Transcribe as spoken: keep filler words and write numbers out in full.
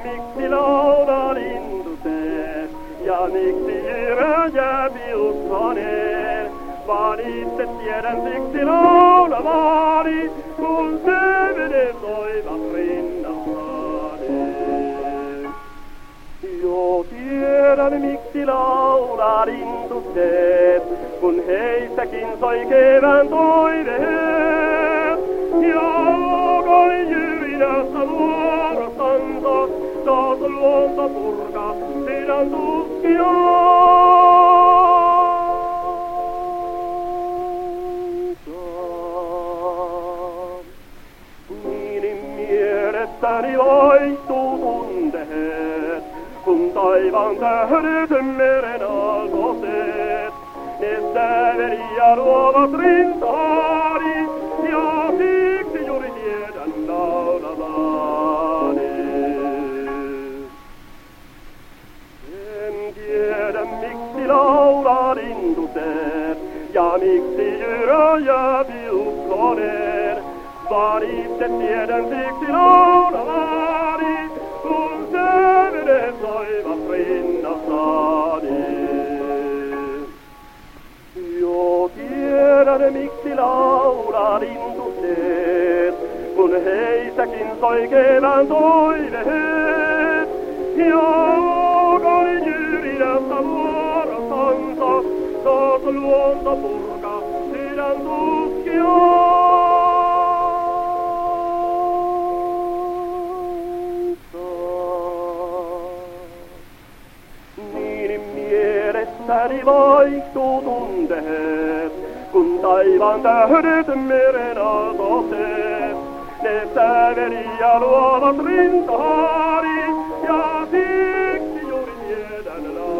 miksi laulaa lintuset, ja miksi yö jää piukkaneen. Vaan itse tiedän siksi laulamani, kun sydämeni soivat rinnassani. Jo tiedän miksi laulaa lintuset, kun heissäkin soi kevään toiveet. Ja alkoi jyrinästä luorostansa, taas luonto purka sydän tuskiaan. Mielestäni vaihtuu tunteet, kun taivaan tähdet meren aaltoset. Ne säveliä luovat rintaani, ja siksi juuri tiedän laulavani. En tiedä miksi laulaa lintuset, ja miksi jyrä jää piukkonen. Vaan itse tiedän siksi laulavani, kun sävelet soivat rinnassani. Jo tiedän miksi laulaa lintuset, kun heissäkin soi kevään toiveet. Ja alkoi jyrinästä luorostansa, taas luonto purka sydän tuskiaan. Mielestäni vaihtuu tunteet, kun taivaan tähdet meren aaltoset. Ne säveliä luovat rintaani, ja siksi juuri tiedän